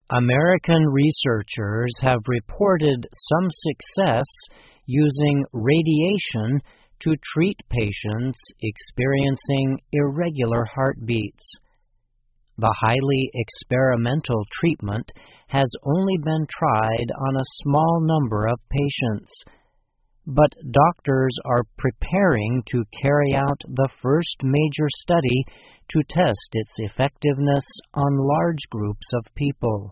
American researchers have reported some success using radiation to treat patients experiencing irregular heartbeats. The highly experimental treatment has only been tried on a small number of patients, but doctors are preparing to carry out the first major study to test its effectiveness on large groups of people.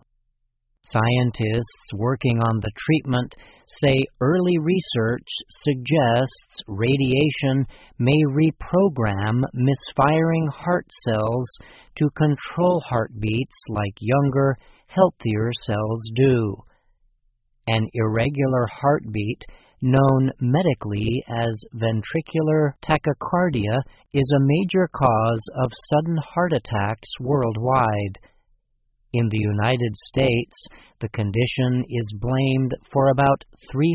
Scientists working on the treatment say early research suggests radiation may reprogram misfiring heart cells to control heartbeats like younger, healthier cells do. An irregular heartbeat, known medically as ventricular tachycardia, is a major cause of sudden heart attacks worldwide. In the United States, the condition is blamed for about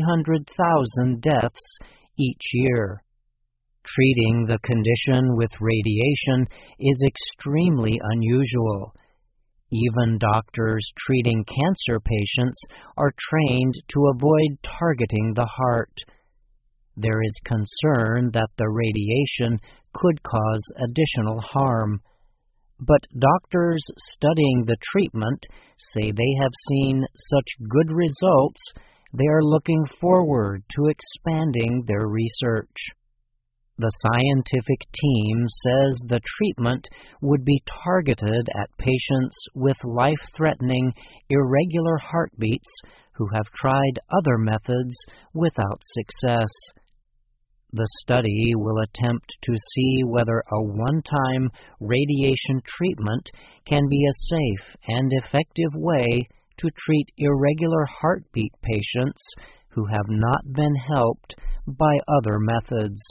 300,000 deaths each year. Treating the condition with radiation is extremely unusual. Even doctors treating cancer patients are trained to avoid targeting the heart. There is concern that the radiation could cause additional harm, but doctors studying the treatment say they have seen such good results they are looking forward to expanding their research. The scientific team says the treatment would be targeted at patients with life-threatening, irregular heartbeats who have tried other methods without success. The study will attempt to see whether a one-time radiation treatment can be a safe and effective way to treat irregular heartbeat patients who have not been helped by other methods.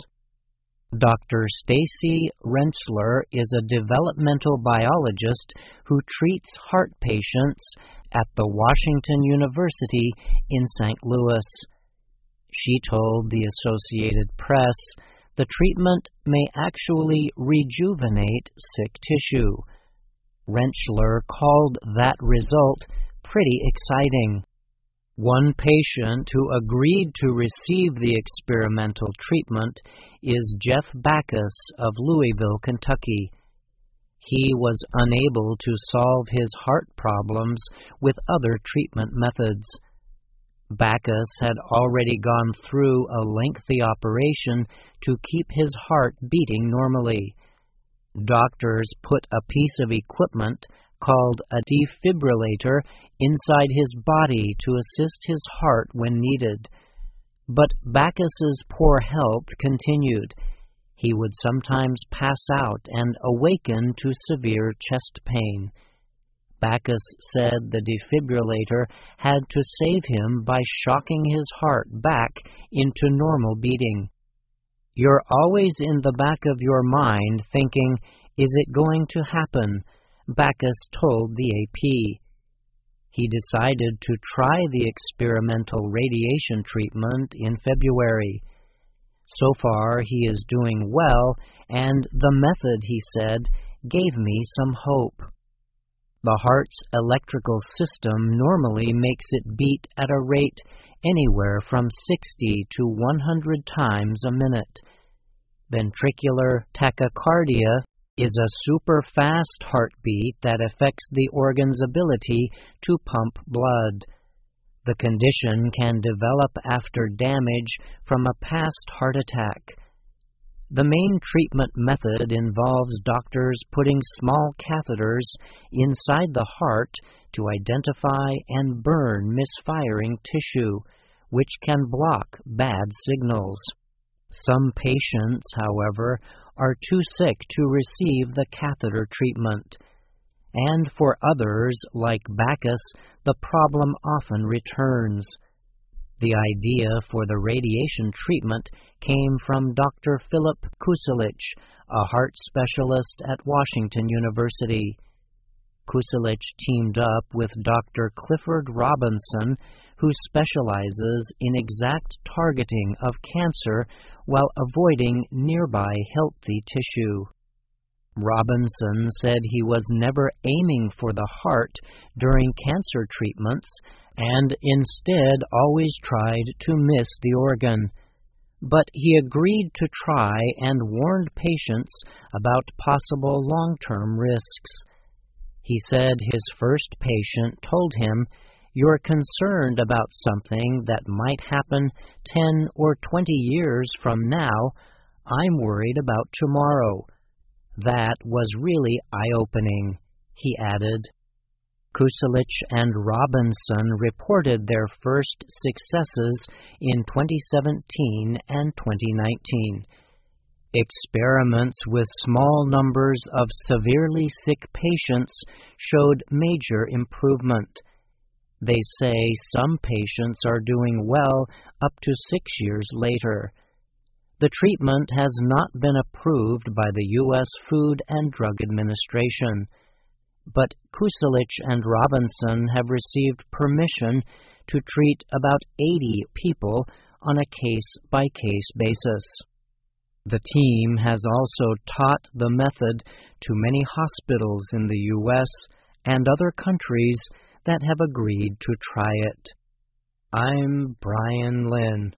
Dr. Stacy Rentschler is a developmental biologist who treats heart patients at the Washington University in St. Louis. She told the Associated Press the treatment may actually rejuvenate sick tissue. Rentschler called that result pretty exciting. One patient who agreed to receive the experimental treatment is Jeff Backus of Louisville, Kentucky. He was unable to solve his heart problems with other treatment methods. Backus had already gone through a lengthy operation to keep his heart beating normally. Doctors put a piece of equipment called a defibrillator inside his body to assist his heart when needed. But Backus's poor health continued. He would sometimes pass out and awaken to severe chest pain. Backus said the defibrillator had to save him by shocking his heart back into normal beating. You're always in the back of your mind thinking, is it going to happen? Backus told the AP. He decided to try the experimental radiation treatment in February. So far, he is doing well, and the method, he said, gave me some hope. The heart's electrical system normally makes it beat at a rate anywhere from 60 to 100 times a minute. Ventricular tachycardia is a super-fast heartbeat that affects the organ's ability to pump blood. The condition can develop after damage from a past heart attack. The main treatment method involves doctors putting small catheters inside the heart to identify and burn misfiring tissue, which can block bad signals. Some patients, however, are too sick to receive the catheter treatment. And for others, like Backus, the problem often returns. The idea for the radiation treatment came from Dr. Philip Kuselich, a heart specialist at Washington University. Kuselich teamed up with Dr. Clifford Robinson, who specializes in exact targeting of cancer while avoiding nearby healthy tissue. Robinson said he was never aiming for the heart during cancer treatments and instead always tried to miss the organ. But he agreed to try and warned patients about possible long-term risks. He said his first patient told him, "You're concerned about something that might happen 10 or 20 years from now. I'm worried about tomorrow." That was really eye-opening, he added. Kucelich and Robinson reported their first successes in 2017 and 2019. Experiments with small numbers of severely sick patients showed major improvement. They say some patients are doing well up to 6 years later. The treatment has not been approved by the U.S. Food and Drug Administration, but Kucelich and Robinson have received permission to treat about 80 people on a case-by-case basis. The team has also taught the method to many hospitals in the U.S. and other countries that have agreed to try it. I'm Brian Lynn.